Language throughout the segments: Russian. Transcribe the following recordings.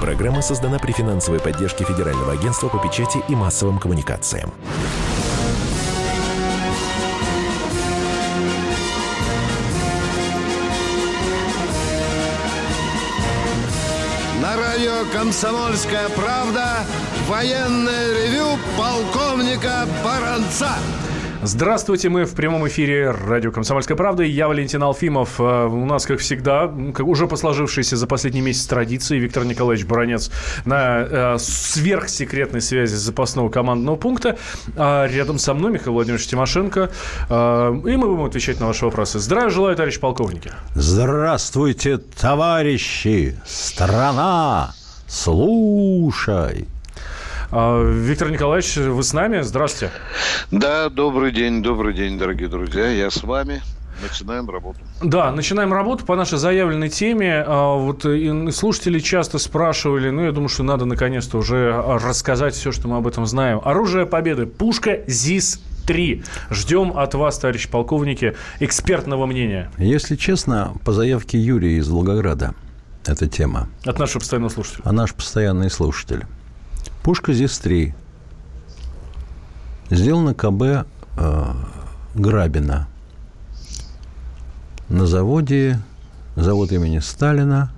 Программа создана при финансовой поддержке Федерального агентства по печати и массовым коммуникациям. На радио «Комсомольская правда» военное ревю полковника Баранца. Здравствуйте, мы в прямом эфире радио «Комсомольская правда». Я Валентин Алфимов. У нас, как всегда, уже по сложившейся за последний месяц традиции, Виктор Николаевич Баранец на сверхсекретной связи запасного командного пункта. А рядом со мной Михаил Владимирович Тимошенко. И мы будем отвечать на ваши вопросы. Здравия желаю, товарищ полковники. Здравствуйте, товарищи! Страна, слушай! Виктор Николаевич, вы с нами? Здравствуйте. Да, добрый день, дорогие друзья. Я с вами. Начинаем работу. Да, начинаем работу по нашей заявленной теме. Вот слушатели часто спрашивали, я думаю, что надо наконец-то уже рассказать все, что мы об этом знаем. Оружие победы. Пушка ЗИС-3. Ждем от вас, товарищи полковники, экспертного мнения. Если честно, по заявке Юрия из Волгограда эта тема. От нашего постоянного слушателя. А наш постоянный слушатель. Пушка ЗИС-3 сделана КБ Грабина на завод имени Сталина,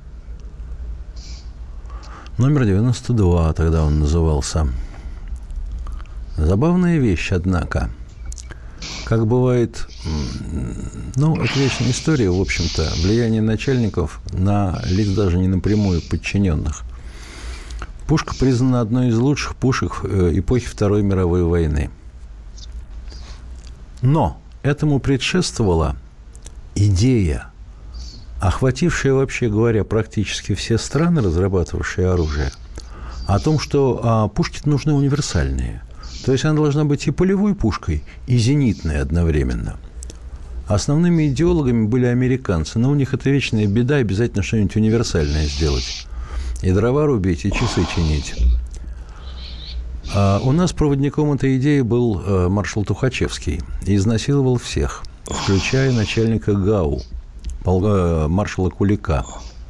номер 92, тогда он назывался. Забавная вещь, однако. Как бывает, это вечная история, в общем-то, влияние начальников на лиц даже не напрямую подчиненных. Пушка признана одной из лучших пушек эпохи Второй мировой войны. Но этому предшествовала идея, охватившая, вообще говоря, практически все страны, разрабатывавшие оружие, о том, что пушки нужны универсальные. То есть она должна быть и полевой пушкой, и зенитной одновременно. Основными идеологами были американцы, но у них это вечная беда, обязательно что-нибудь универсальное сделать. И дрова рубить, и часы чинить. У нас проводником этой идеи был маршал Тухачевский. И изнасиловал всех, включая начальника ГАУ, маршала Кулика.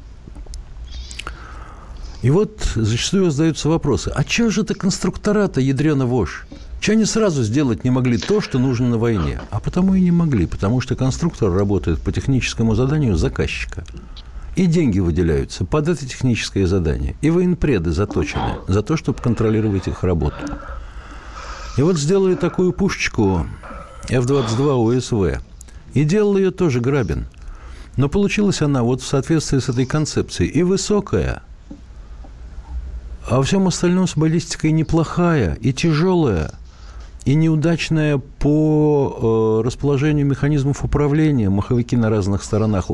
И вот зачастую задаются вопросы. А чего же это конструктора-то, ядрёна вошь? Чего они сразу сделать не могли то, что нужно на войне? А потому и не могли, потому что конструктор работает по техническому заданию заказчика. И деньги выделяются под это техническое задание. И военпреды заточены за то, чтобы контролировать их работу. И вот сделали такую пушечку F-22 УСВ. И делал ее тоже Грабин. Но получилась она вот в соответствии с этой концепцией и высокая, а во всем остальном с баллистикой неплохая, и тяжелая, и неудачная по расположению механизмов управления, маховики на разных сторонах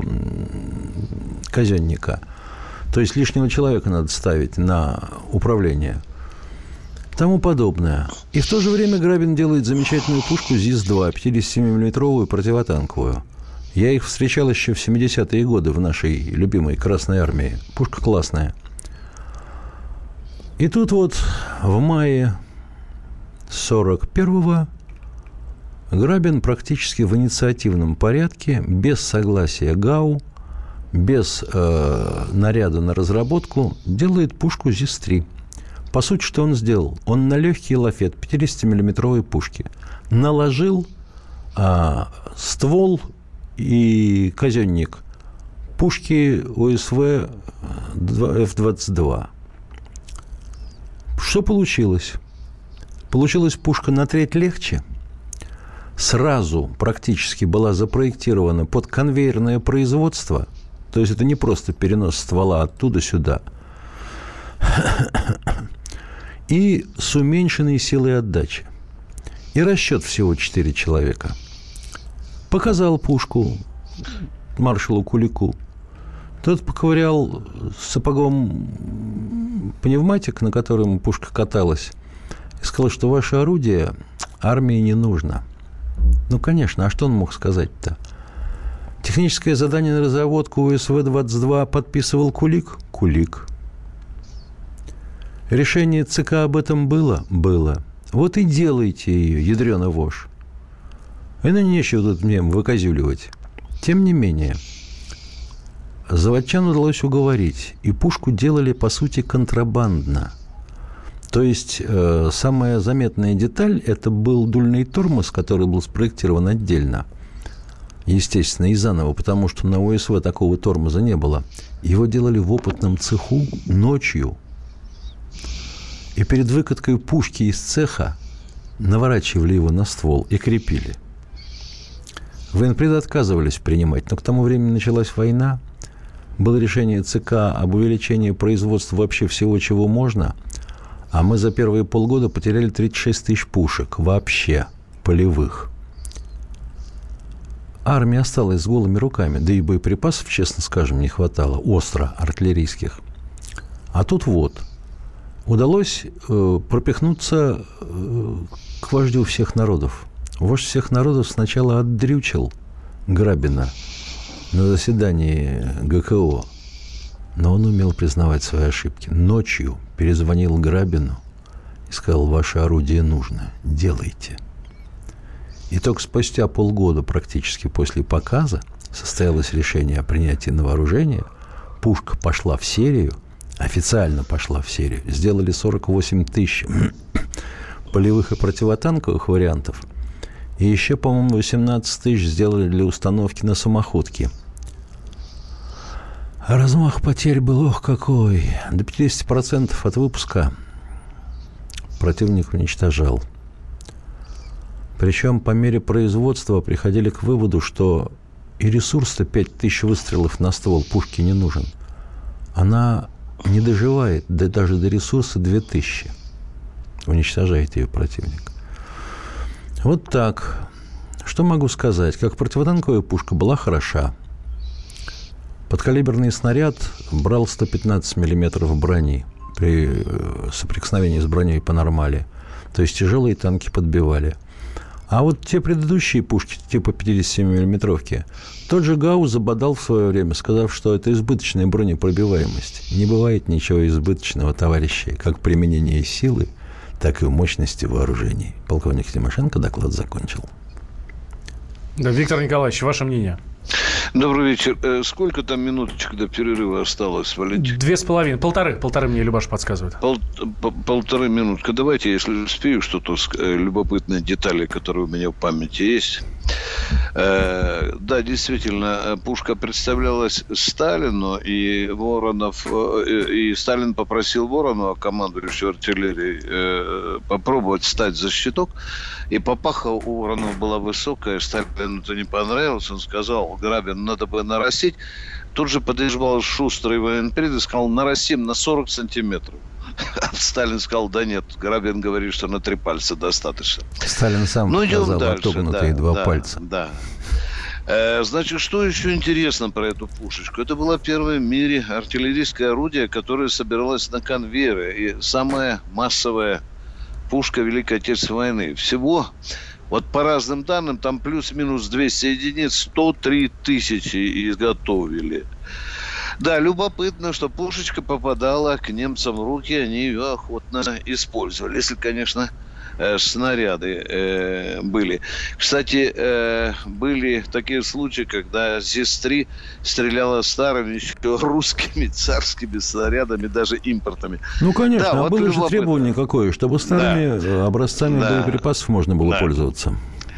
казенника. То есть лишнего человека надо ставить на управление. Тому подобное. И в то же время Грабин делает замечательную пушку ЗИС-2, 57-мм противотанковую. Я их встречал еще в 70-е годы в нашей любимой Красной Армии. Пушка классная. И тут вот в мае 41-го Грабин практически в инициативном порядке, без согласия ГАУ, без наряда на разработку, делает пушку ЗИС-3. По сути, что он сделал? Он на легкий лафет 50-миллиметровой пушки наложил ствол и казенник пушки УСВ F-22. Что получилось? Получилась пушка на треть легче. Сразу практически была запроектирована под конвейерное производство. То есть это не просто перенос ствола оттуда сюда. И с уменьшенной силой отдачи. И расчет всего 4 человека. Показал пушку маршалу Кулику. Тот поковырял сапогом пневматик, на котором пушка каталась, и сказал, что ваше орудие армии не нужно. Ну, конечно, а что он мог сказать-то? Техническое задание на разработку УСВ-22 подписывал Кулик? Кулик. Решение ЦК об этом было? Было. Вот и делайте ее, ядрёна вошь. И нечего тут мне выказюливать. Тем не менее, заводчан удалось уговорить, и пушку делали, по сути, контрабандно. То есть, самая заметная деталь – это был дульный тормоз, который был спроектирован отдельно. Естественно, и заново, потому что на ОСВ такого тормоза не было. Его делали в опытном цеху ночью. И перед выкаткой пушки из цеха наворачивали его на ствол и крепили. Военпреды отказывались принимать, но к тому времени началась война. Было решение ЦК об увеличении производства вообще всего, чего можно. А мы за первые полгода потеряли 36 тысяч пушек вообще полевых. Армия осталась с голыми руками, да и боеприпасов, честно скажем, не хватало, остро артиллерийских. А тут вот, удалось пропихнуться к вождю всех народов. Вождь всех народов сначала отдрючил Грабина на заседании ГКО, но он умел признавать свои ошибки. Ночью перезвонил Грабину и сказал: ваше орудие нужно, делайте. И только спустя полгода, практически после показа, состоялось решение о принятии на вооружение. Пушка пошла в серию, официально пошла в серию. Сделали 48 тысяч полевых и противотанковых вариантов. И еще, по-моему, 18 тысяч сделали для установки на самоходки. А размах потерь был, ох, какой. До 50% от выпуска противник уничтожал. Причем по мере производства приходили к выводу, что и ресурс-то 5000 выстрелов на ствол пушки не нужен. Она не доживает даже до ресурса 2000. Уничтожает ее противник. Вот так. Что могу сказать? Как противотанковая пушка была хороша. Подкалиберный снаряд брал 115 миллиметров брони при соприкосновении с броней по нормали. То есть тяжелые танки подбивали. А вот те предыдущие пушки, типа 57-миллиметровки, тот же Гаусс забодал в свое время, сказав, что это избыточная бронепробиваемость. Не бывает ничего избыточного, товарищи, как в применении силы, так и в мощности вооружений. Полковник Тимошенко доклад закончил. Да, Виктор Николаевич, ваше мнение? Добрый вечер. Сколько там минуточек до перерыва осталось, Валентин? 2,5. Полторы мне Любаш подсказывает. Полторы минутки. Давайте, если успею, что-то любопытные детали, которые у меня в памяти есть. Да, действительно, пушка представлялась Сталину, и Сталин попросил Воронова, командующего артиллерией, попробовать встать за щиток. И папаха у Воронова была высокая, Сталину это не понравилось. Он сказал: Грабин, надо бы нарастить. Тут же подъезжал шустрый военпред и сказал: нарастим на 40 сантиметров. А Сталин сказал: да нет, Грабин говорит, что на 3 пальца достаточно. Сталин сам показал отогнутые 2 пальца. Да. Значит, что еще интересно про эту пушечку? Это было первое в мире артиллерийское орудие, которое собиралось на конвейере. И самая массовая пушка Великой Отечественной войны. Всего, вот по разным данным, там плюс-минус 200 единиц, 103 тысячи изготовили. Да, любопытно, что пушечка попадала к немцам в руки, они ее охотно использовали. Если, конечно, снаряды были. Кстати, были такие случаи, когда ЗИС-3 стреляла старыми еще русскими царскими снарядами, даже импортными. Ну, конечно, да, было же требование какое, чтобы старыми образцами боеприпасов можно было пользоваться.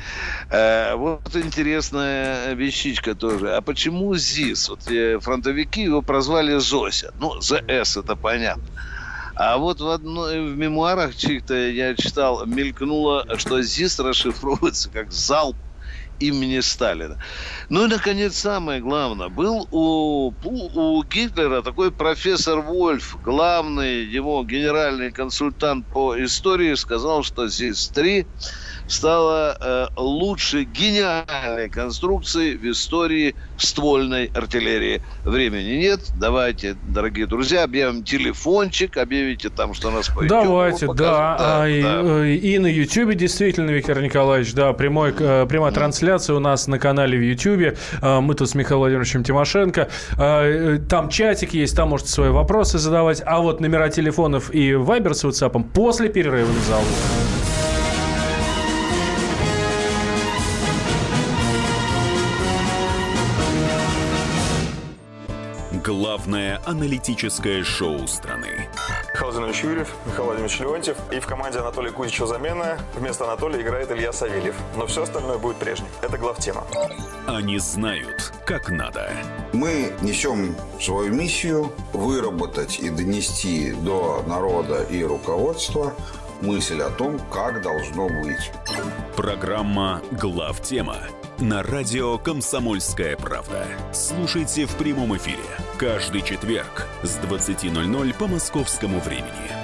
Вот интересная вещичка тоже. А почему ЗИС? Вот фронтовики его прозвали Зося. Ну, ЗС, это понятно. А вот в мемуарах чьих-то я читал, мелькнуло, что ЗИС расшифровывается как залп имени Сталина. Ну и, наконец, самое главное. Был у Гитлера такой профессор Вольф, главный его генеральный консультант по истории, сказал, что ЗИС-3 стала лучшей гениальной конструкцией в истории ствольной артиллерии. Времени нет. Давайте, дорогие друзья, объявим телефончик, объявите там, что нас по YouTube давайте, да. И на YouTube, действительно, Виктор Николаевич, да, прямая трансляция у нас на канале в YouTube. Мы тут с Михаилом Владимировичем Тимошенко. Там чатик есть, там можете свои вопросы задавать. А вот номера телефонов и Вайбер с WhatsApp после перерыва на залу. главное аналитическое шоу страны. Михаил Владимирович Юрьев, Михаил Владимирович Леонтьев. И в команде Анатолия Кузичева замена. Вместо Анатолия играет Илья Савельев. Но все остальное будет прежним. Это главтема. Они знают, как надо. Мы несем свою миссию выработать и донести до народа и руководства мысль о том, как должно быть. Программа «Главтема» на радио «Комсомольская правда». Слушайте в прямом эфире каждый четверг с 20:00 по московскому времени.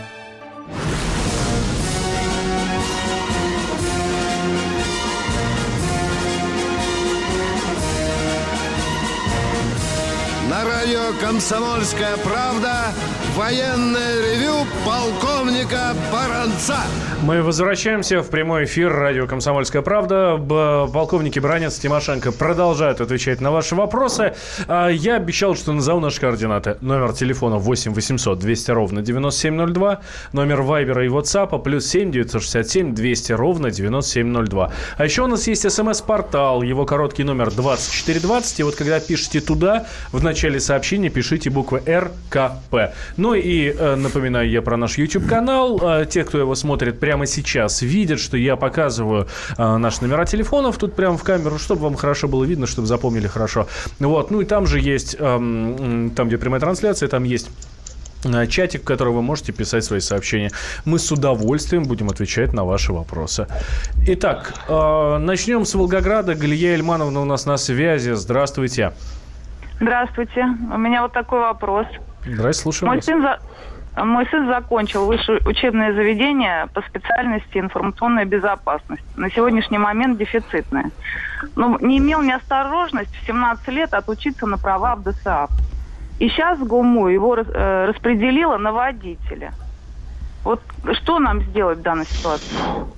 На радио «Комсомольская правда» военное ревю полковника Баранца. Мы возвращаемся в прямой эфир радио «Комсомольская правда». Полковники Баранец, Тимошенко продолжают отвечать на ваши вопросы. Я обещал, что назову наши координаты. Номер телефона 8 800 200 ровно 9702. Номер Вайбера и Ватсапа +7 967 200 ровно 9702. А еще у нас есть СМС-портал. Его короткий номер 2420. И вот когда пишете туда, в начале сообщения пишите буквы РКП. Ну и напоминаю я про наш YouTube-канал. Те, кто его смотрит прямо сейчас, видят, что я показываю наши номера телефонов тут прямо в камеру, чтобы вам хорошо было видно, чтобы запомнили хорошо. Вот. Ну и там же есть, там, где прямая трансляция, там есть чатик, в который вы можете писать свои сообщения. Мы с удовольствием будем отвечать на ваши вопросы. Итак, начнем с Волгограда. Галия Ильмановна у нас на связи. Здравствуйте. Здравствуйте. У меня вот такой вопрос. Здравствуйте, слушаю вас. Мой сын закончил высшее учебное заведение по специальности информационная безопасность. На сегодняшний момент дефицитная. Но не имел неосторожность в 17 лет отучиться на права в ДСААФ. И сейчас ГУМУ его распределило на водителя. Вот что нам сделать в данной ситуации?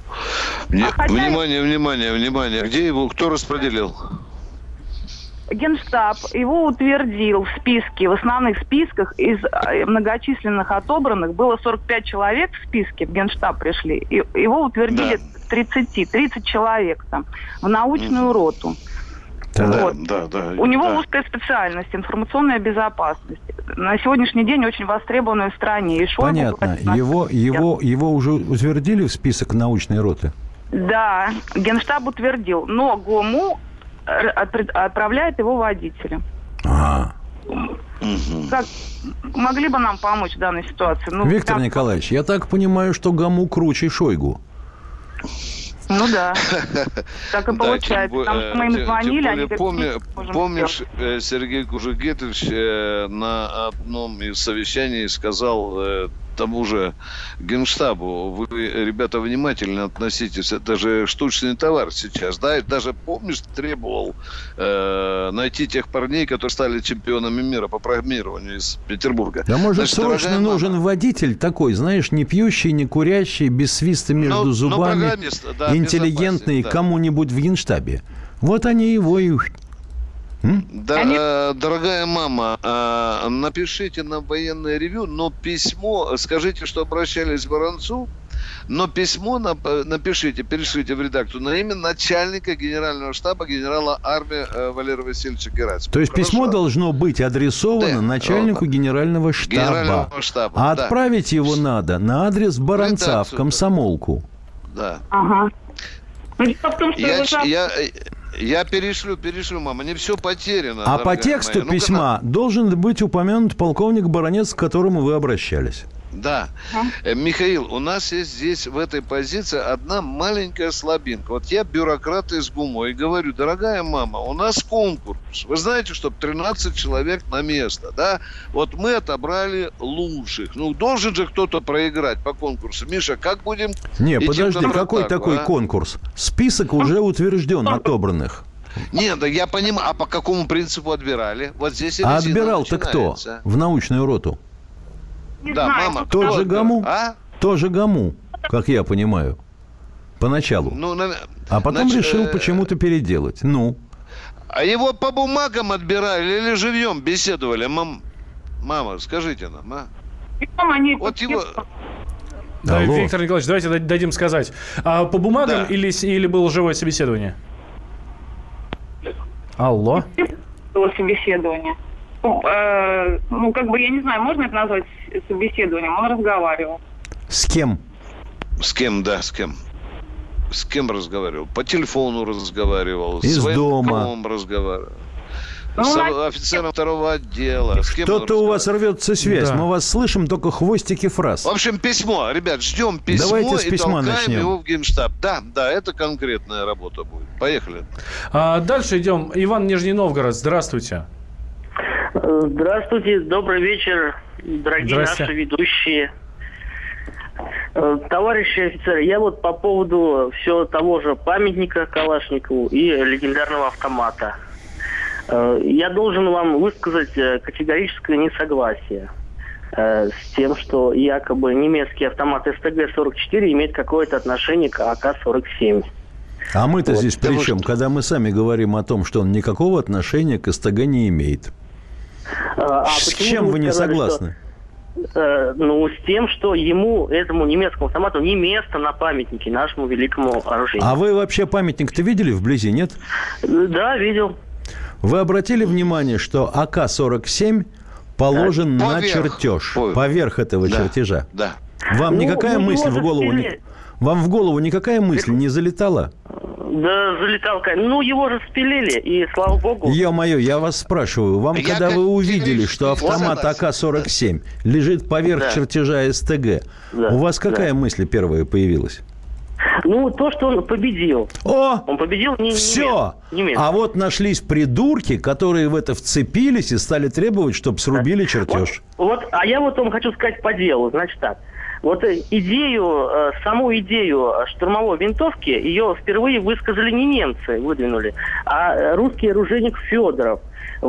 Внимание. Где его, кто распределил? Генштаб его утвердил в списке, в основных списках из многочисленных отобранных. Было 45 человек в списке, в Генштаб пришли. И его утвердили 30 человек там, в научную роту. Вот. У него узкая специальность, информационная безопасность. На сегодняшний день очень востребованная в стране. И понятно. Его уже утвердили в список научной роты? Да, Генштаб утвердил. Но ГОМУ отправляет его водителя. Как могли бы нам помочь в данной ситуации? Виктор Николаевич, я так понимаю, что ГОМУ круче Шойгу. Ну да, так и получается. Потому что мы им звонили, они говорят, помнишь, Сергей Кужугетович на одном из совещаний сказал тому же Генштабу: вы, ребята, внимательно относитесь, это же штучный товар сейчас, да, и даже, помнишь, требовал найти тех парней, которые стали чемпионами мира по программированию из Петербурга. Да, может, срочно нужен водитель такой, знаешь, не пьющий, не курящий, без свиста между зубами, интеллигентный, кому-нибудь в Генштабе. Вот они его и... Да, дорогая мама, напишите на военное ревю, но письмо, скажите, что обращались к Баранцу, но письмо напишите, перешлите в редакцию на имя начальника генерального штаба генерала армии Валерия Васильевича Герасимова. То есть письмо должно быть адресовано начальнику генерального штаба. А отправить его надо на адрес Баранца в комсомолку. Да. Ага. Я перешлю, мама, не все потеряно. А по тексту письма должен быть упомянут полковник Баранец, к которому вы обращались. Да. Михаил, у нас есть здесь в этой позиции одна маленькая слабинка. Вот я бюрократ из ГУМО и говорю: дорогая мама, у нас конкурс. Вы знаете, что 13 человек на место, да? Вот мы отобрали лучших. Ну, должен же кто-то проиграть по конкурсу. Миша, как будем... Не, подожди, какой такой конкурс? Список уже утвержден отобранных. Нет, да я понимаю. А по какому принципу отбирали? Вот здесь и отбирал-то кто? В научную роту? Да, мама. Тот же ГОМУ? Тоже ГОМУ, как я понимаю. Поначалу. А потом решил почему-то переделать. А его по бумагам отбирали или живьем беседовали? Мама, скажите нам, а? Вот его... Да, Виктор Николаевич, давайте дадим сказать. А по бумагам или было живое собеседование? Алло? Было собеседование. ну, как бы, я не знаю, можно это назвать собеседованием? Он разговаривал. С кем? С кем, да, с кем? С кем разговаривал? По телефону разговаривал. Из с дома. Разговаривал. Ну, С офицером второго отдела. Кто-то у вас рвется связь. Да. Мы вас слышим, только хвостики фраз. В общем, письмо. Ребят, ждем письмо. Давайте с и письма толкаем начнем. его в Генштаб. Да, это конкретная работа будет. Поехали. Дальше идем. Иван, Нижний Новгород. Здравствуйте. Здравствуйте, добрый вечер, дорогие наши ведущие. Товарищи офицеры, я вот по поводу всего того же памятника Калашникову и легендарного автомата. Я должен вам высказать категорическое несогласие с тем, что якобы немецкий автомат СТГ-44 имеет какое-то отношение к АК-47. А мы-то вот здесь при чем, когда мы сами говорим о том, что он никакого отношения к СТГ не имеет? С чем вы не согласны? Ну, с тем, что этому немецкому автомату, не место на памятнике нашему великому оружию. А вы вообще памятник-то видели вблизи, нет? Да, видел. Вы обратили внимание, что АК-47 положен на чертеж, поверх этого чертежа? Да. Вам никакая мысль в голову не... Вам в голову никакая мысль не залетала? Да, залетал. Ну, его же спилили, и слава богу. Ё-моё, я вас спрашиваю, когда вы увидели, что автомат АК-47 лежит поверх чертежа СТГ, у вас какая мысль первая появилась? Ну, то, что он победил. Он победил все. А вот нашлись придурки, которые в это вцепились и стали требовать, чтобы срубили чертеж. А я вот вам хочу сказать по делу. Значит так. Вот саму идею штурмовой винтовки, ее впервые высказали не немцы, выдвинули, а русский оружейник Федоров.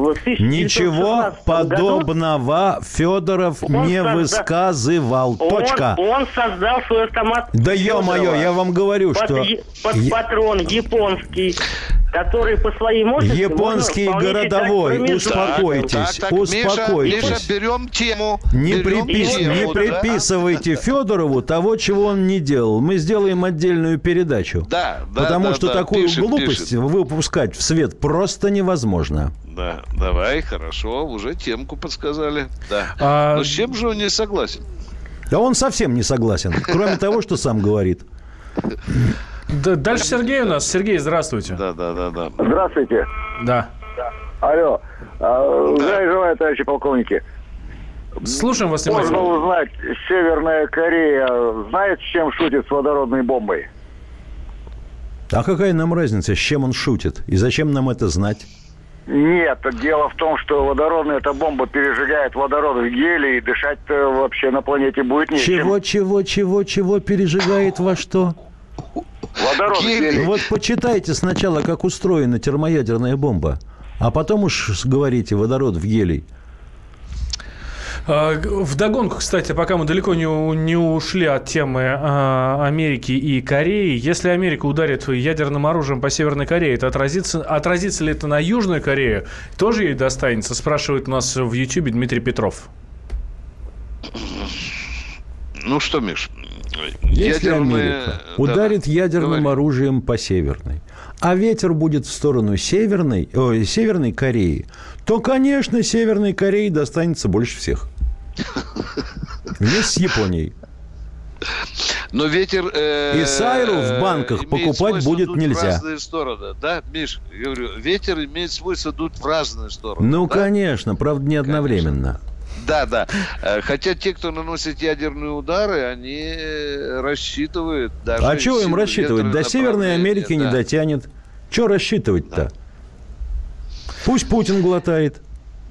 Ничего подобного Федоров не высказывал. Точка. Он создал свой автомат. Да ё-моё, я вам говорю, что... Под патрон японский, который по своей мощности... Японский городовой, успокойтесь, успокойтесь. Миша, берем тему. Не приписывайте Федорову того, чего он не делал. Мы сделаем отдельную передачу. Потому что такую глупость выпускать в свет просто невозможно. Да, давай, хорошо, уже темку подсказали. Да. Но с чем же он не согласен? Да он совсем не согласен, кроме того, что сам говорит. Дальше Сергей у нас. Сергей, здравствуйте. Да. Здравствуйте. Да. Алло. Здравия желаю, товарищи полковники. Слушаем вас внимательно. Можно узнать, Северная Корея знает, с чем шутит с водородной бомбой? А какая нам разница, с чем он шутит? И зачем нам это знать? Нет, дело в том, что водородная эта бомба пережигает водород в геле, и дышать-то вообще на планете будет нечем. Чего пережигает во что? Водород в геле. Вот почитайте сначала, как устроена термоядерная бомба, а потом уж говорите водород в гелий. Вдогонку, кстати, пока мы далеко не ушли от темы Америки и Кореи, если Америка ударит ядерным оружием по Северной Корее, это отразится ли это на Южную Корею? Тоже ей достанется? Спрашивает у нас в Ютьюбе Дмитрий Петров. Ну что, Миш, если Америка ударит ядерным оружием по Северной, а ветер будет в сторону Северной Кореи, то, конечно, Северной Корее достанется больше всех. Вместе с Японией. Но ветер... И сайру в банках покупать будет нельзя. В разные стороны. Да, Миш, я говорю, ветер имеет свойство дуть в разные стороны. Ну, да? Конечно, правда, не одновременно. Да. Хотя те, кто наносит ядерные удары, они рассчитывают... Даже а чего им рассчитывать? До Северной Америки не дотянет. Чего рассчитывать-то? Да. Пусть Путин глотает.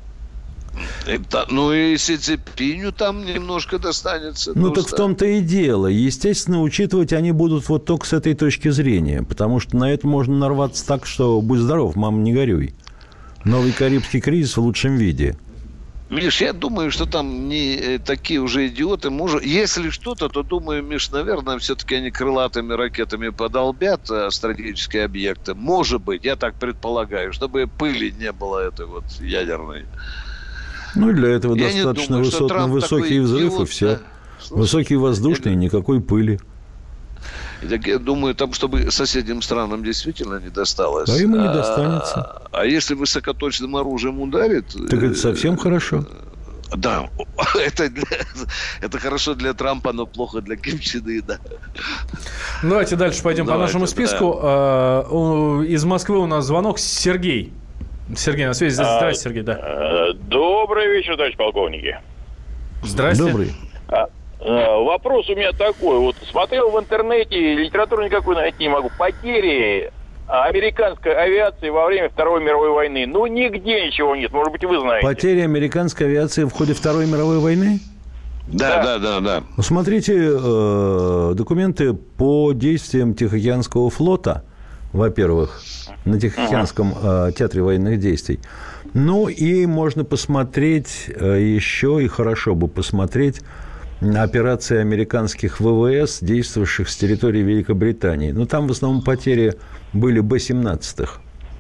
Ну и Си Цзиньпиню там немножко достанется. Ну так в том-то и дело. Естественно, учитывать они будут вот только с этой точки зрения. Потому что на это можно нарваться так, что будь здоров, мама, не горюй. Новый Карибский кризис в лучшем виде. Миш, я думаю, что там не такие уже идиоты. Если что-то, то, думаю, Миш, наверное, все-таки они крылатыми ракетами подолбят стратегические объекты. Может быть, я так предполагаю, чтобы пыли не было этой вот ядерной. Ну, для этого достаточно высокий взрыв, и все. Да. Высокий воздушный, никакой пыли. И так я думаю, там, чтобы соседним странам действительно не досталось. А ему не достанется. А если высокоточным оружием ударит... Так это совсем хорошо. Да, это хорошо для Трампа, но плохо для Ким Чен Ына. Давайте дальше пойдем по нашему списку. Да. Из Москвы у нас звонок. Сергей. Сергей на связи. Здравствуйте, Сергей. Да. Добрый вечер, товарищ полковники. Здравствуйте. Добрый. Вопрос у меня такой. Вот смотрел в интернете, литературу никакой найти не могу. Потери американской авиации во время Второй мировой войны. Ну, нигде ничего нет. Может быть, вы знаете. Потери американской авиации в ходе Второй мировой войны? Да. Смотрите документы по действиям Тихоокеанского флота, во-первых, на Тихоокеанском театре военных действий. Ну, и можно посмотреть еще, и хорошо бы посмотреть, операции американских ВВС, действовавших с территории Великобритании. Но там в основном потери были Б-17.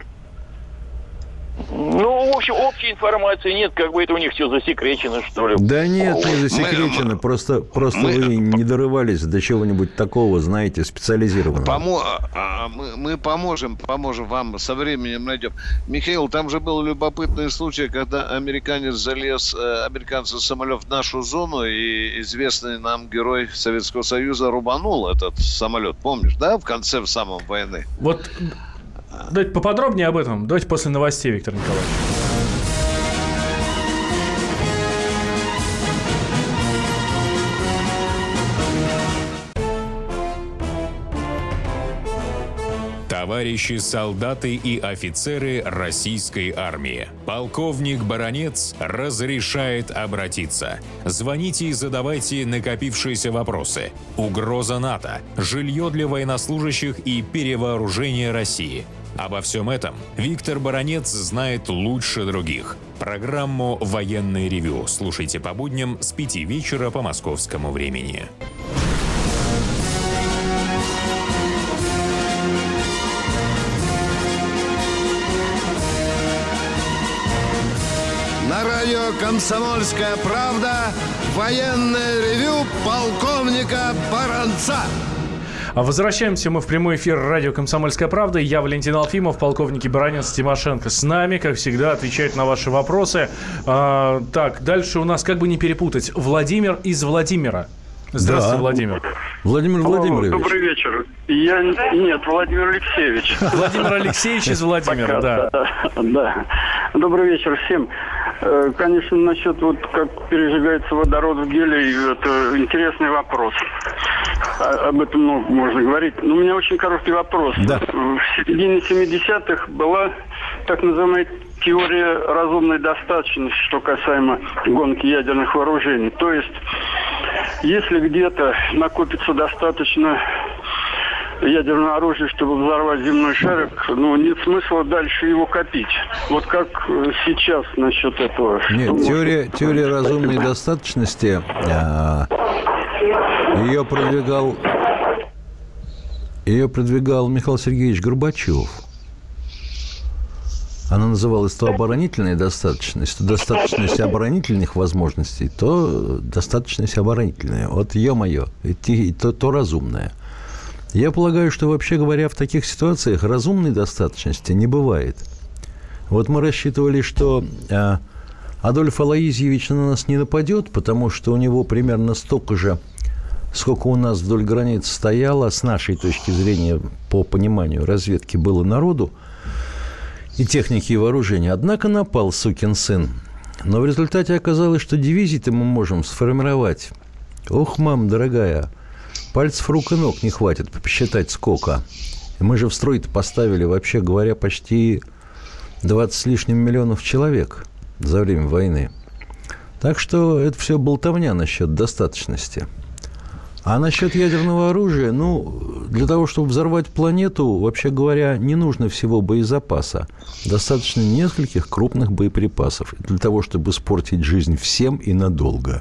Ну, в общем, общей информации нет, как бы это у них все засекречено, что ли. Да нет, не засекречено, просто вы не дорывались до чего-нибудь такого, знаете, специализированного. Мы поможем вам, со временем найдем. Михаил, там же был любопытный случай, когда американец залез, американцы самолет в нашу зону, и известный нам герой Советского Союза рубанул этот самолет, помнишь, да, в самом войны? Вот... Давайте поподробнее об этом. Давайте после новостей, Виктор Николаевич. Товарищи солдаты и офицеры российской армии. Полковник Баранец разрешает обратиться. Звоните и задавайте накопившиеся вопросы. Угроза НАТО, жилье для военнослужащих и перевооружение России. Обо всем этом Виктор Баранец знает лучше других. Программу «Военное ревю» слушайте по будням с 5 вечера по московскому времени. На радио «Комсомольская правда» военное ревю полковника Баранца. Возвращаемся мы в прямой эфир радио «Комсомольская правда». Я Валентин Алфимов, полковники Баранец, Тимошенко с нами, как всегда, отвечают на ваши вопросы. Так, дальше у нас, как бы не перепутать, Владимир из Владимира. Здравствуйте, да. Владимир. Владимир Владимирович. Добрый вечер. Нет, Владимир Алексеевич. Владимир Алексеевич из Владимира, да. Да. Добрый вечер всем. Конечно, насчет вот как пережигается водород в геле, это интересный вопрос. Об этом много можно говорить. Но у меня очень короткий вопрос. Да. В середине 70-х была так называемая теория разумной достаточности, что касаемо гонки ядерных вооружений. То есть, если где-то накопится достаточно ядерное оружие, чтобы взорвать земной шарик, нет смысла дальше его копить. Вот как сейчас насчет этого? Нет, теория разумной достаточности, ее продвигал Михаил Сергеевич Горбачев. Она называлась то оборонительная достаточность, то достаточность оборонительных возможностей, то достаточность оборонительная. Вот ё-моё, то разумная. Я полагаю, что, вообще говоря, в таких ситуациях разумной достаточности не бывает. Вот мы рассчитывали, что Адольф Алоизьевич на нас не нападет, потому что у него примерно столько же, сколько у нас вдоль границ стояло, с нашей точки зрения, по пониманию разведки, было народу, и техники, и вооружения. Однако напал сукин сын. Но в результате оказалось, что дивизий-то мы можем сформировать. Ох, мам, дорогая, пальцев рук и ног не хватит посчитать сколько. И мы же в строй-то поставили, вообще говоря, почти 20 с лишним миллионов человек за время войны. Так что это все болтовня насчет достаточности. А насчет ядерного оружия, для того, чтобы взорвать планету, вообще говоря, не нужно всего боезапаса. Достаточно нескольких крупных боеприпасов для того, чтобы испортить жизнь всем и надолго.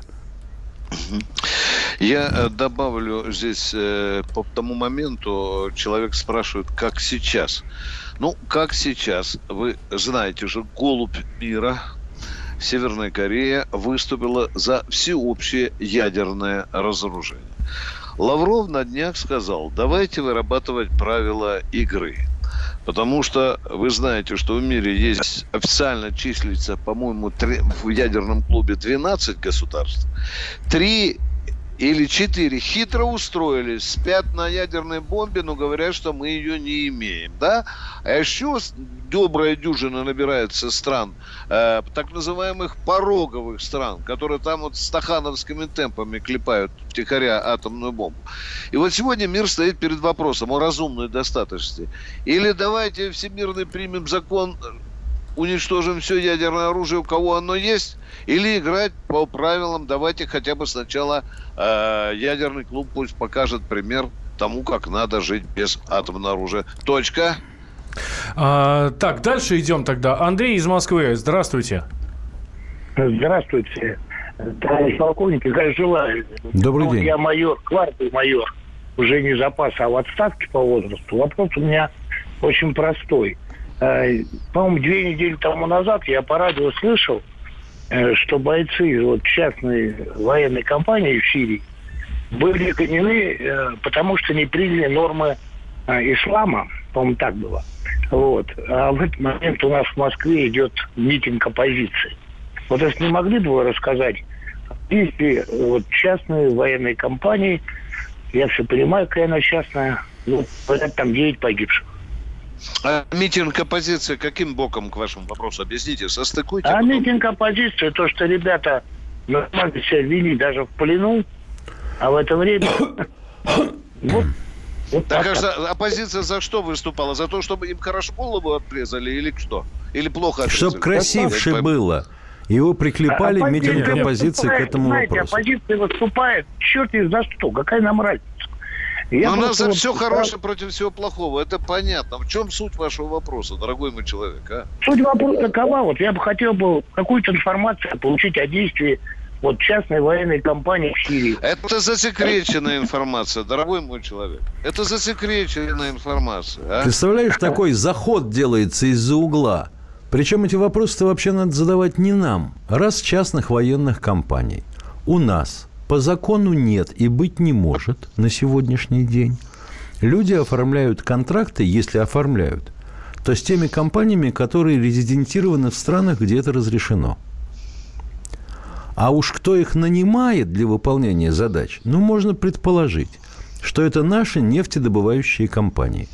Я добавлю здесь по тому моменту, человек спрашивает, как сейчас. Как сейчас? Вы знаете же, голубь мира, Северная Корея, выступила за всеобщее ядерное разоружение. Лавров на днях сказал, давайте вырабатывать правила игры. Потому что вы знаете, что в мире есть официально числится, по-моему, в ядерном клубе 12 государств. 3 или 4 хитро устроились, спят на ядерной бомбе, но говорят, что мы ее не имеем, да? А еще добрая дюжина набирается стран, так называемых пороговых стран, которые там вот стахановскими темпами клепают втихаря атомную бомбу. И вот сегодня мир стоит перед вопросом о разумной достаточности. Или давайте всемирный примем закон, уничтожим все ядерное оружие, у кого оно есть, или играть по правилам, давайте хотя бы сначала ядерный клуб пусть покажет пример тому, как надо жить без атомного оружия. Точка. Так, дальше идем тогда. Андрей из Москвы, здравствуйте. Здравствуйте, товарищ полковник, я желаю. Добрый день. Я майор, квартовый майор, уже не запас, а в отставке по возрасту. Вопрос у меня очень простой. По-моему, 2 недели тому назад я по радио слышал, что бойцы вот частной военной компании в Сирии были гонены, потому что не приняли нормы ислама. По-моему, так было. Вот. А в этот момент у нас в Москве идет митинг оппозиции. Вот если не могли бы вы рассказать, если вот частные военные компании, я все понимаю, какая она частная, ну, там 9 погибших. А митинг оппозиции каким боком, к вашему вопросу, объясните, состыкуйте? А митинг оппозиции, то, что ребята нормально себя вели даже в плену, а в это время... Так а оппозиция за что выступала? За то, чтобы им хорошо голову отрезали или что? Или плохо отрезали? Чтоб красивше было. Его приклепали митинг оппозиции к этому вопросу. Оппозиция выступает, черт из за что, какая нам разница? Но у нас за все хорошее против всего плохого, это понятно. В чем суть вашего вопроса, дорогой мой человек? А? Суть вопроса такова, вот я бы хотел какую-то информацию получить о действии вот частной военной компании в Сирии. Это засекреченная информация, дорогой мой человек. Это засекреченная информация. А? Представляешь, такой заход делается из-за угла. Причем эти вопросы-то вообще надо задавать не нам, а раз частных военных компаний. У нас по закону нет и быть не может на сегодняшний день. Люди оформляют контракты, если оформляют, то с теми компаниями, которые резидентированы в странах, где это разрешено. А уж кто их нанимает для выполнения задач, ну, можно предположить, что это наши нефтедобывающие компании.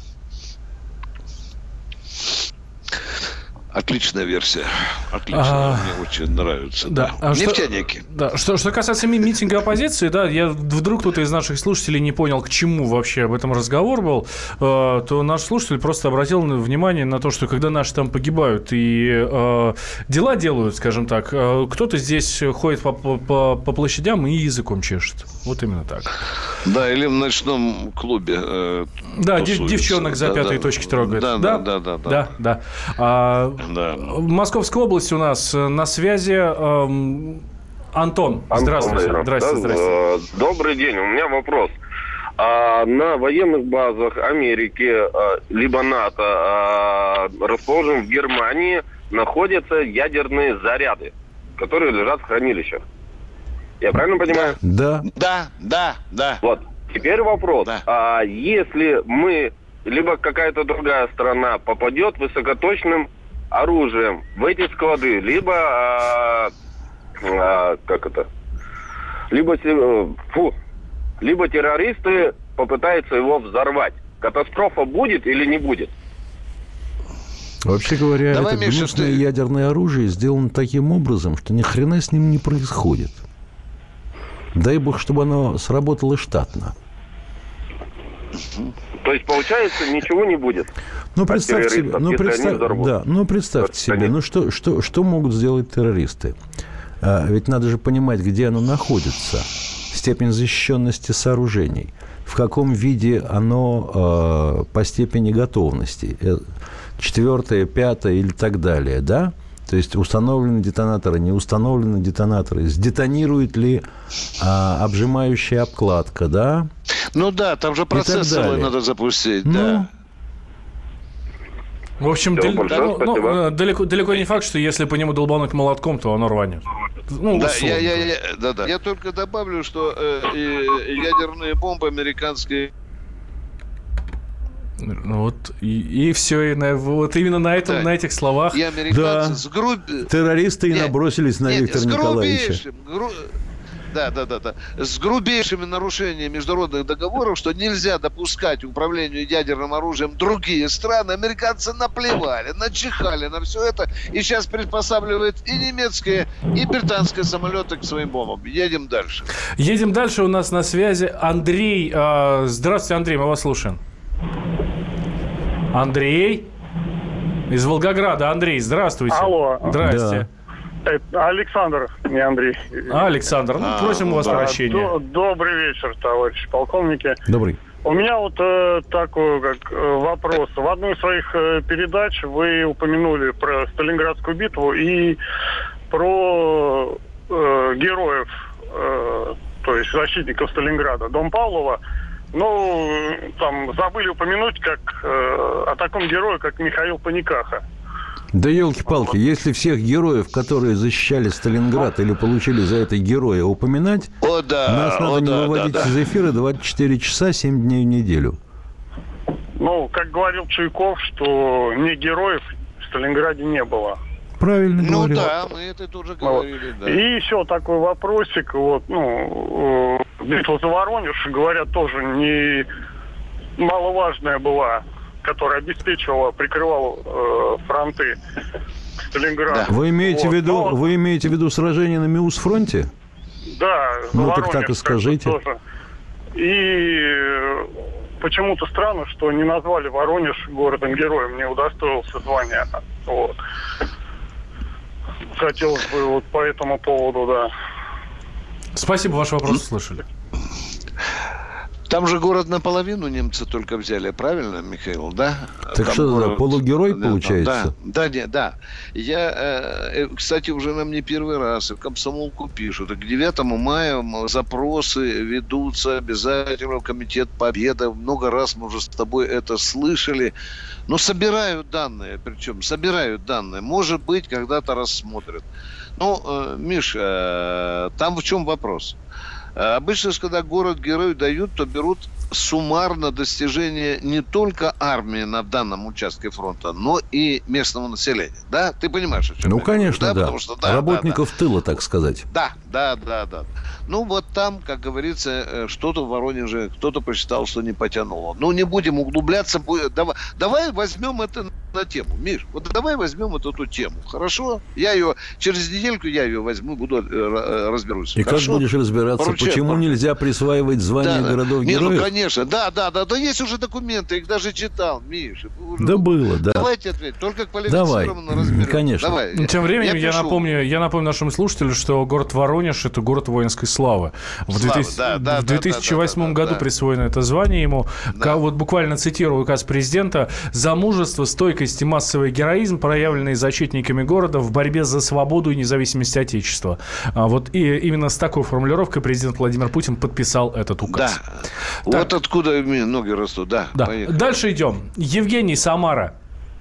Отличная версия. Отлично. Мне очень нравится. Да. Нефтяники. Что касается митинга оппозиции, да, вдруг кто-то из наших слушателей не понял, к чему вообще об этом разговор был, то наш слушатель просто обратил внимание на то, что когда наши там погибают и дела делают, скажем так, кто-то здесь ходит по площадям и языком чешет. Вот именно так. Да, или в ночном клубе. Да, девчонок за пятые точки трогают. Да. Да. В Московской области у нас на связи Антон. Здравствуйте. Здравствуйте. Добрый день. У меня вопрос. На военных базах Америки либо НАТО, расположенных в Германии, находятся ядерные заряды, которые лежат в хранилищах. Я правильно понимаю? Да. Вот. Теперь вопрос. Да. Если мы, либо какая-то другая страна попадет высокоточным оружием в эти склады, либо либо террористы попытаются его взорвать. Катастрофа будет или не будет? Вообще говоря, это гнусное ядерное оружие сделано таким образом, что ни хрена с ним не происходит. Дай бог, чтобы оно сработало штатно. То есть, получается, ничего не будет? Ну, представьте себе, представьте себе, что могут сделать террористы? Ведь надо же понимать, где оно находится, степень защищенности сооружений, в каком виде оно по степени готовности, 4-е, 5-е или так далее, да? То есть, установлены детонаторы, не установлены детонаторы, сдетонирует ли обжимающая обкладка, да? Ну да, там же процессоры надо запустить, да. В общем, Спасибо. далеко не факт, что если по нему долбануть молотком, то оно рванет. Ну, Я только добавлю, что ядерные бомбы американские... Вот, и все, вот именно на этих словах. И американцы террористы и набросились на Виктора Николаевича. С грубейшими нарушениями международных договоров, что нельзя допускать к управлению ядерным оружием другие страны. Американцы наплевали, начихали на все это. И сейчас приспосабливают и немецкие, и британские самолеты к своим бомбам. Едем дальше. Едем дальше. У нас на связи Андрей. Здравствуйте, Андрей, мы вас слушаем. Андрей из Волгограда. Андрей, здравствуйте. Алло. Здрасте. Это Александр, не Андрей. Александр, просим у вас прощения. Добрый вечер, товарищи полковники. Добрый. У меня вот такой вопрос. В одной из своих передач вы упомянули про Сталинградскую битву и про героев, то есть защитников Сталинграда, Дом Павлова. Ну, там забыли упомянуть о таком герое, как Михаил Паникаха. Да елки-палки, если всех героев, которые защищали Сталинград или получили за это героя, упоминать, нас надо не выводить из эфира 24 часа, 7 дней в неделю. Ну, как говорил Чуйков, что не героев в Сталинграде не было. Правильно говорил. Ну да, мы это тоже говорили, да. И еще такой вопросик, битва за Воронеж, говорят, тоже не маловажная была, которая прикрывала фронты Сталинграда. Вы имеете в виду сражение на Миус-фронте? Да. Ну Воронеж, так и скажите. Тоже. И почему-то странно, что не назвали Воронеж городом-героем, не удостоился звания. Вот. Хотелось бы вот по этому поводу, да. Спасибо, ваш вопрос услышали. Там же город наполовину немцы только взяли, правильно, Михаил, да? Так там что город... полугерой получается? Да. Я, кстати, уже нам не первый раз в комсомолку пишут. К 9 мая запросы ведутся обязательно в Комитет Победы. Много раз мы уже с тобой это слышали. Но собирают данные, Может быть, когда-то рассмотрят. Ну, Миш, там в чем вопрос? Обычно, когда город-герой дают, то берут суммарно достижения не только армии на данном участке фронта, но и местного населения. Да? Ты понимаешь, о чем я говорю? Конечно, да. Потому что, работников тыла, так сказать. Да. Ну, вот там, как говорится, что-то в Воронеже, кто-то посчитал, что не потянуло. Ну, не будем углубляться. Давай возьмем это на тему. Миш, вот давай возьмем эту тему. Хорошо? Через недельку я ее возьму, разберусь. И хорошо? как будешь разбираться, почему нельзя присваивать звание городов-героев? Ну, конечно. Да, есть уже документы, их даже читал, Миша. Да было, да. Давайте ответь, только квалифицированно разберем. Конечно. Давай. Тем временем я напомню нашим слушателям, что город Воронеж – это город воинской славы. В 2008 году присвоено это звание ему. Вот буквально цитирую указ президента: «За мужество, стойкость и массовый героизм, проявленные защитниками города в борьбе за свободу и независимость Отечества». Вот и именно с такой формулировкой президент Владимир Путин подписал этот указ. Да. Вот откуда ноги растут. Да. Дальше идем. Евгений, Самара.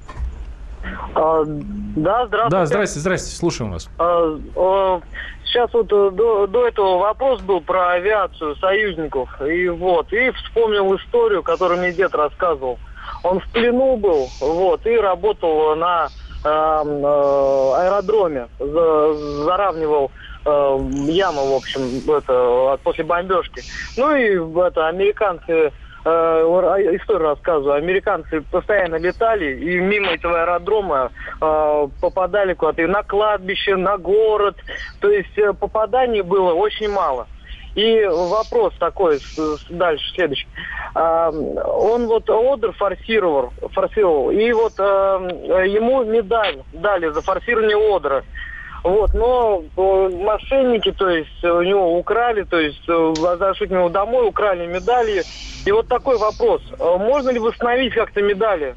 Да, здравствуйте. Да, здрасте, слушаем вас. Сейчас вот до этого вопрос был про авиацию союзников. И вспомнил историю, которую мне дед рассказывал. Он в плену был, и работал на аэродроме, заравнивал яму, в общем, после бомбежки. Ну и американцы, историю рассказываю, американцы постоянно летали и мимо этого аэродрома попадали куда-то и на кладбище, на город. То есть попаданий было очень мало. И вопрос такой, дальше, следующий. Он Одер форсировал, и ему медаль дали за форсирование Одера. Но мошенники, то есть, у него украли, то есть, зашли к нему домой, украли медали. И вот такой вопрос. Можно ли восстановить как-то медали?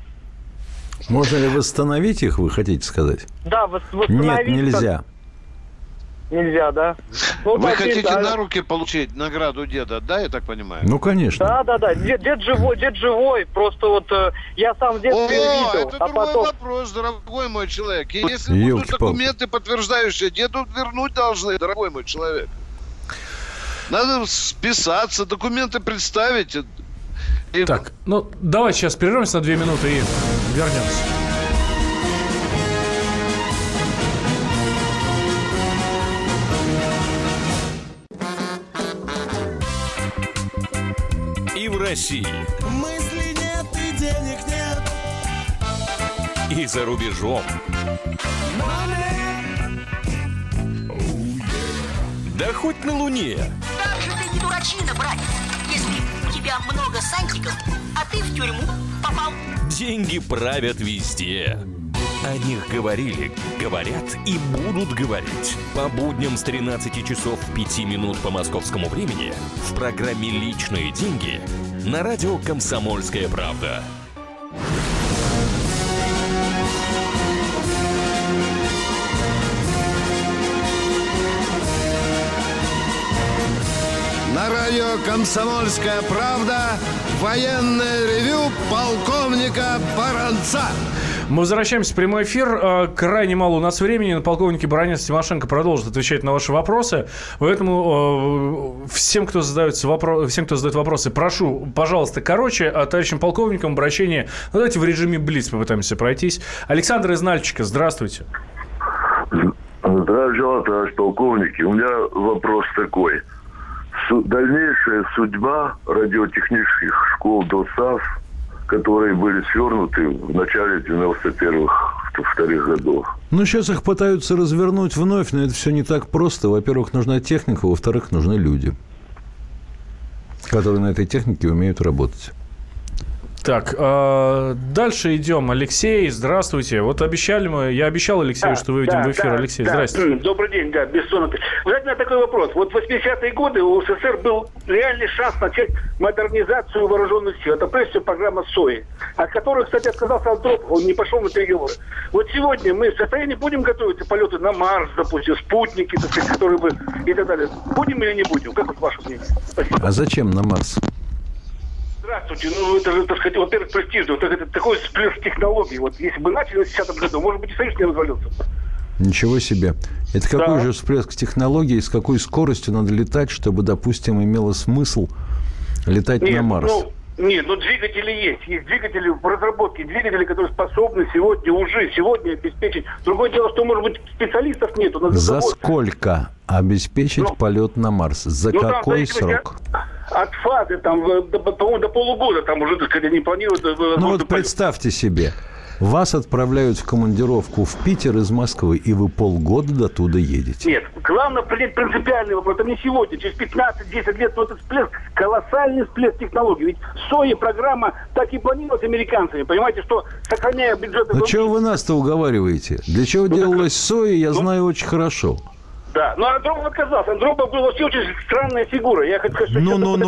Можно ли восстановить их, вы хотите сказать? Да, восстановить. Нет, нельзя. Нельзя, да? Ну, Вы так, хотите да. на руки получить награду деда, да, я так понимаю? Ну, конечно. Да. Дед живой. Просто вот я сам в детстве видел. Это другой вопрос, дорогой мой человек. И если будут документы, подтверждающие, деду вернуть должны, дорогой мой человек. Надо списаться, документы представить. Так, ну, давай сейчас прервемся на 2 минуты и вернемся. И в России. Мысли нет и денег нет. И за рубежом. Да хоть на Луне. Как же ты не дурачина, братец, если у тебя много сантиков, а ты в тюрьму попал. Деньги правят везде. О них говорили, говорят и будут говорить. По будням с 13 часов 5 минут по московскому времени в программе «Личные деньги» на радио «Комсомольская правда». На радио «Комсомольская правда» военное ревю полковника Баранца. Мы возвращаемся в прямой эфир. Крайне мало у нас времени. Полковник Баранец Тимошенко продолжит отвечать на ваши вопросы. Поэтому всем, кто задает вопросы, прошу, пожалуйста, короче, а товарищам полковникам обращение. Ну, давайте в режиме блиц попытаемся пройтись. Александр из Нальчика, здравствуйте. Здравия, товарищ полковники. У меня вопрос такой. Дальнейшая судьба радиотехнических школ ДОСАФ, которые были свернуты в начале 91-х годов. Ну, сейчас их пытаются развернуть вновь, но это все не так просто. Во-первых, нужна техника, во-вторых, нужны люди, которые на этой технике умеют работать. Так, дальше идем. Алексей, здравствуйте. Вот я обещал Алексею, что выведем в эфир. Алексей, здравствуйте. Добрый день, Бессонов. Вы знаете, у меня такой вопрос. Вот в 80-е годы у СССР был реальный шанс начать модернизацию вооруженных сил. Это прежде всего программа СОИ, от которой, кстати, отказался Андропов, он не пошел на переговоры. Вот сегодня мы в состоянии будем готовить полеты на Марс, допустим, спутники, так сказать, которые бы и так далее. Будем или не будем? Как вот ваше мнение? Спасибо. А зачем на Марс? Здравствуйте. Ну, это же, так сказать, во-первых, престижно. Это такой всплеск технологий. Вот если бы начали в 10-м году, может быть, и Союз не развалился. Ничего себе. Это какой же всплеск технологий, с какой скоростью надо летать, чтобы, допустим, имело смысл летать на Марс? Нет, двигатели есть. Есть двигатели в разработке, двигатели, которые способны сегодня обеспечить. Другое дело, что, может быть, специалистов нету. За сколько обеспечить полет на Марс? За какой срок? От фазы, по-моему, до полугода там уже, так сказать, они планируют... Ну вот представьте себе, вас отправляют в командировку в Питер из Москвы, и вы полгода до туда едете. Нет, главное принять принципиальный вопрос. Это не сегодня, через 15-10 лет, но этот всплеск, колоссальный всплеск технологий. Ведь СОИ программа так и планировалась американцами. Понимаете, что, сохраняя бюджет... Ну чего вы нас-то уговариваете? Для чего делалось СОИ, я знаю очень хорошо. Да, но Андропов отказался. Андропов был вообще очень странная фигура. Я хочу сказать, что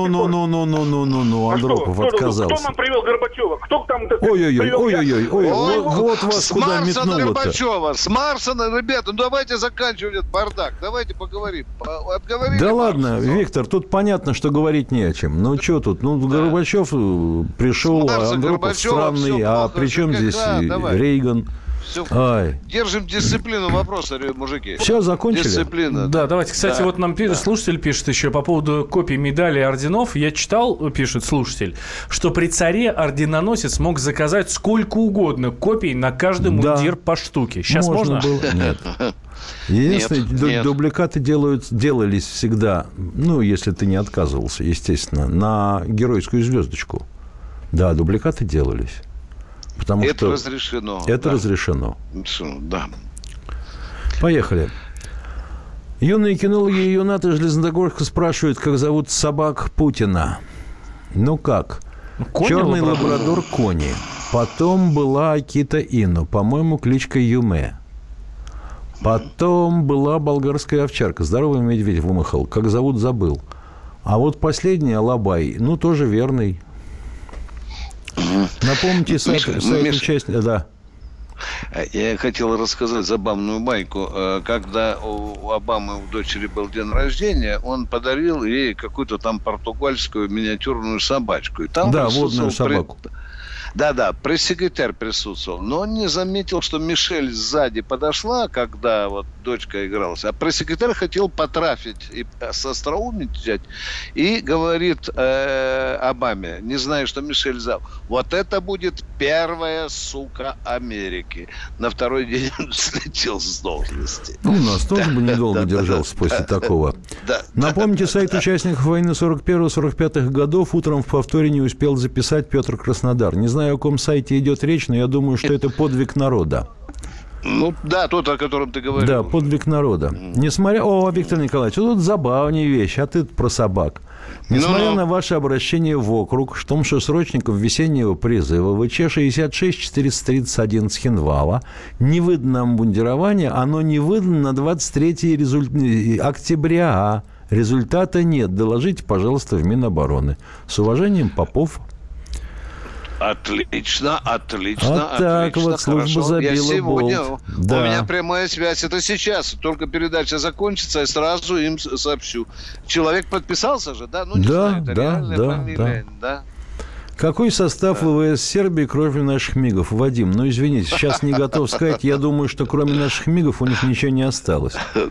Андропов отказался. Кто нам привел Горбачева? Кто там... Ой, вот вас куда метнуло-то. С Марса, ребята, ну давайте заканчивать этот бардак. Давайте поговорим. Да ладно, Виктор, тут понятно, что говорить не о чем. Ну что тут? Ну, Горбачев пришел, а Андропов странный. А при чем здесь Рейган? Держим дисциплину вопроса, мужики. Все, закончили? Дисциплина. Да, давайте. Кстати, вот нам слушатель пишет еще по поводу копий медалей и орденов. Я читал, пишет слушатель, что при царе орденоносец мог заказать сколько угодно копий на каждый мундир по штуке. Сейчас можно? Нет. Единственное, дубликаты делались всегда, ну, если ты не отказывался, естественно, на геройскую звездочку. Да, дубликаты делались. Потому это что разрешено. Это разрешено. Да. Поехали. Юные кинологи и юнаты Железногорска спрашивают, как зовут собак Путина. Ну как? Черный лабрадор Кони. Потом была Акита Ину. По-моему, кличка Юме. Потом была болгарская овчарка. Здоровый медведь вымахал. Как зовут, забыл. А вот последний Алабай. Ну, тоже верный. Напомните сайт участника. Да. Я хотел рассказать забавную байку. Когда у Обамы, у дочери был день рождения, он подарил ей какую-то там португальскую миниатюрную собачку. И там водную собаку. Да, пресс-секретарь присутствовал. Но он не заметил, что Мишель сзади подошла, когда вот дочка игралась. А пресс-секретарь хотел потрафить и соостроумничать. И говорит Обаме, не зная, что Мишель взял, вот это будет первая сука Америки. На второй день он слетел с должности. У нас тоже бы недолго держался после такого. Напомните, сайт участников войны 41-45 годов утром в повторе не успел записать Петр Краснодар. Не знаю, о каком сайте идет речь, но я думаю, что это подвиг народа. Ну, да, тот, о котором ты говорил. Да, подвиг народа. Несмотря... О, Виктор Николаевич, тут забавнее вещь, а ты про собак. Несмотря на ваше обращение в округ, что срочников весеннего призыва ВЧ-66-431 Цхинвала не выдано обмундирование, оно не выдано на 23 октября. Результата нет. Доложите, пожалуйста, в Минобороны. С уважением, Попов. Отлично. Так вот, служба забила болт. Да. У меня прямая связь. Это сейчас. Только передача закончится, я сразу им сообщу. Человек подписался же, да? Ну, не знаю, это реальная фамилия, да? Какой состав ВВС Сербии, кроме наших МИГов? Вадим, ну, извините, сейчас не готов сказать. Я думаю, что кроме наших МИГов у них ничего не осталось.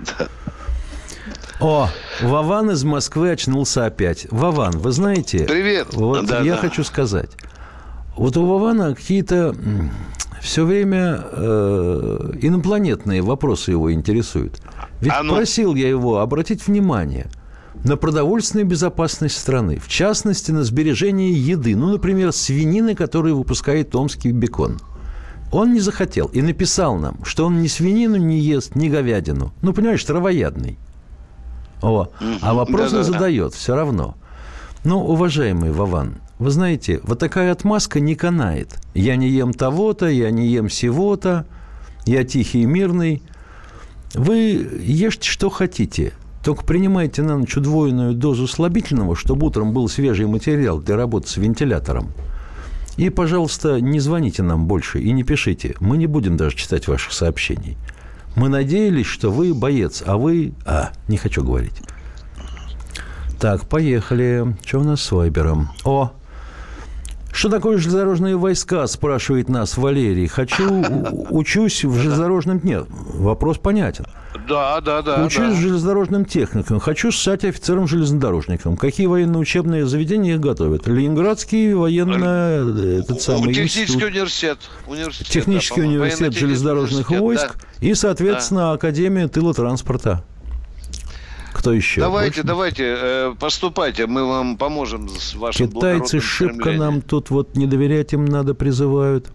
О, Вован из Москвы очнулся опять. Вован, вы знаете... Привет. Вот я хочу сказать. Вот у Вована какие-то все время инопланетные вопросы его интересуют. Ведь просил я его обратить внимание на продовольственную безопасность страны. В частности, на сбережение еды. Ну, например, свинины, которую выпускает Томский бекон. Он не захотел и написал нам, что он ни свинину не ест, ни говядину. Ну, понимаешь, травоядный. А вопросы задает все равно. Ну, уважаемый Вован, вы знаете, вот такая отмазка не канает. Я не ем того-то, я не ем сего-то, я тихий и мирный. Вы ешьте, что хотите. Только принимайте на ночь удвоенную дозу слабительного, чтобы утром был свежий материал для работы с вентилятором. И, пожалуйста, не звоните нам больше и не пишите. Мы не будем даже читать ваших сообщений. Мы надеялись, что вы боец, а вы... не хочу говорить. Так, поехали. Что у нас с Вайбером? Что такое железнодорожные войска, спрашивает нас Валерий. Учусь в железнодорожном... Нет, вопрос понятен. Да. Учусь в железнодорожном техникуме. Хочу стать офицером-железнодорожником. Какие военно-учебные заведения их готовят? Ленинградский Технический университет. Технический университет железнодорожных войск. И, соответственно, Академия тылотранспорта. Кто еще? Давайте, поступайте, мы вам поможем с вашим Китайцы шибко нам тут вот не доверять им надо, призывают.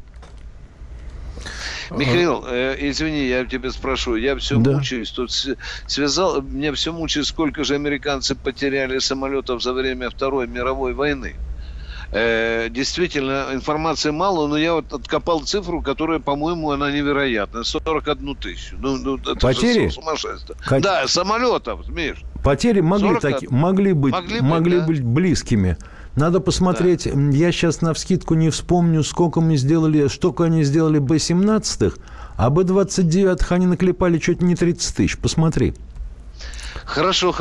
Михаил, извини, я тебя спрошу, я все мучаюсь, тут меня все мучает, сколько же американцы потеряли самолетов за время Второй мировой войны. Действительно, информации мало, но я вот откопал цифру, которая, по-моему, она невероятная. 41 тысячу. Это потери? Же сумасшествие. Да, самолетов, Миш. Потери могли быть близкими. Надо посмотреть, я сейчас навскидку не вспомню, сколько они сделали Б-17, а Б-29 они наклепали чуть не 30 тысяч. Посмотри. Хорошо.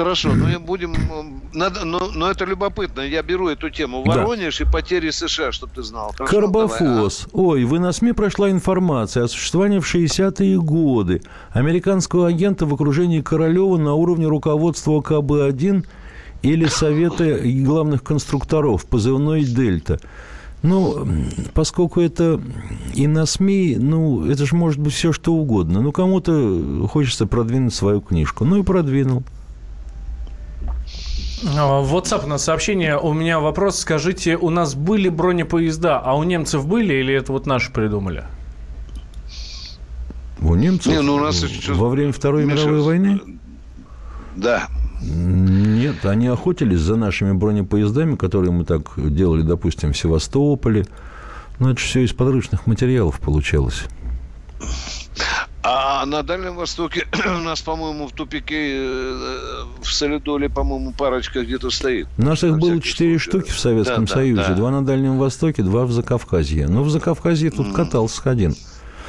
Но это любопытно. Я беру эту тему. Воронеж и потери США, чтобы ты знал. Хорошо, Карбофос. Ой, вы на СМИ прошла информация о существовании в 60-е годы американского агента в окружении Королева на уровне руководства КБ-1 или Совета главных конструкторов, позывной «Дельта». Ну, поскольку это и на СМИ, это же может быть все, что угодно. Кому-то хочется продвинуть свою книжку. И продвинул. WhatsApp на сообщение. У меня вопрос. Скажите, у нас были бронепоезда, а у немцев были или это вот наши придумали? У немцев? У нас во время Второй мировой войны? Да. Нет, они охотились за нашими бронепоездами, которые мы так делали, допустим, в Севастополе. Но это же все из подручных материалов получалось. А на Дальнем Востоке у нас, по-моему, в тупике в Солидоле, по-моему, парочка где-то стоит. У нас их было 4 штуки в Советском Союзе. 2 на Дальнем Востоке, 2 в Закавказье. Но в Закавказье тут катался один.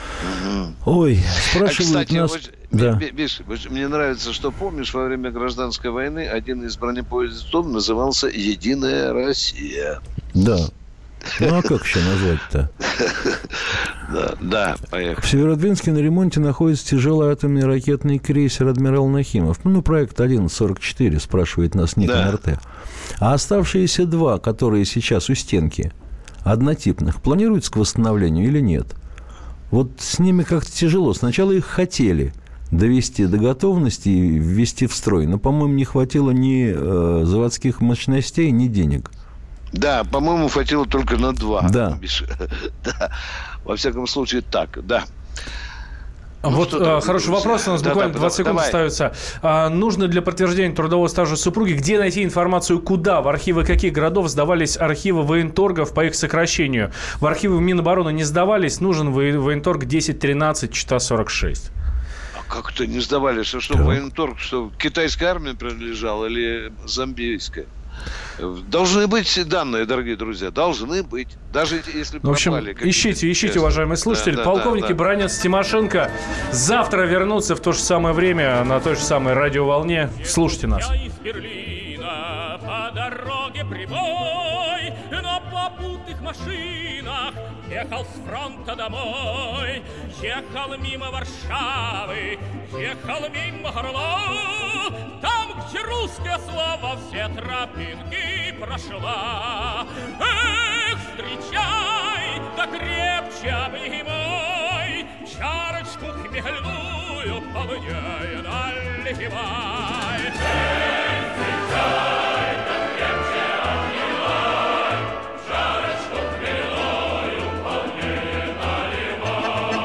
Ой, спрашивают кстати, нас... вот, Да. Миш, мне нравится, что помнишь, во время гражданской войны один из бронепоездов назывался «Единая Россия». Да. Ну, а как еще назвать-то? Да, поехали. В Северодвинске на ремонте находится тяжелый атомный ракетный крейсер «Адмирал Нахимов». Ну, проект 1144, спрашивает нас Ник НРТ. А оставшиеся два, которые сейчас у стенки, однотипных, планируется к восстановлению или нет? Вот с ними как-то тяжело. Сначала их хотели довести до готовности и ввести в строй, но, по-моему, не хватило ни заводских мощностей, ни денег. Да, по-моему, хватило только на 2. Да. Да. Во всяком случае, так, да. Вот хороший вопрос, у нас буквально 20 секунд давай. остается. Нужно для подтверждения трудового стажа супруги, где найти информацию, куда, в архивы каких городов сдавались архивы военторгов по их сокращению? В архивы Минобороны не сдавались, нужен военторг 1013, чита 46. А как это не сдавались? Что военторг, что китайская армия принадлежала или зомбийская? Должны быть данные, дорогие друзья, должны быть. Даже если пропали. В общем, ищите, уважаемые слушатели. Полковники Баранец, Тимошенко завтра вернутся в то же самое время на той же самой радиоволне. Слушайте нас. Я из Берлина по дороге прямой, на попутных машинах ехал с фронта домой. Ехал мимо Варшавы, ехал мимо Орлов, там, где русское слово все тропинки прошла. Эх, встречай, да крепче обнимай, чарочку хмельную полнее наливай. Эх, встречай, да крепче обнимай, чарочку хмельную полнее наливай.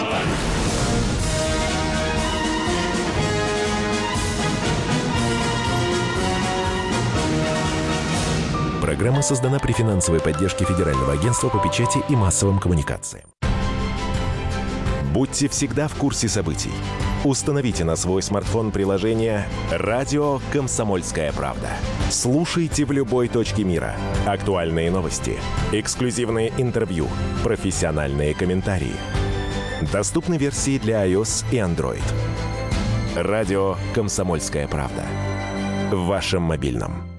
Программа создана при финансовой поддержке Федерального агентства по печати и массовым коммуникациям. Будьте всегда в курсе событий. Установите на свой смартфон приложение «Радио Комсомольская правда». Слушайте в любой точке мира. Актуальные новости, эксклюзивные интервью, профессиональные комментарии. Доступны версии для iOS и Android. «Радио Комсомольская правда». В вашем мобильном.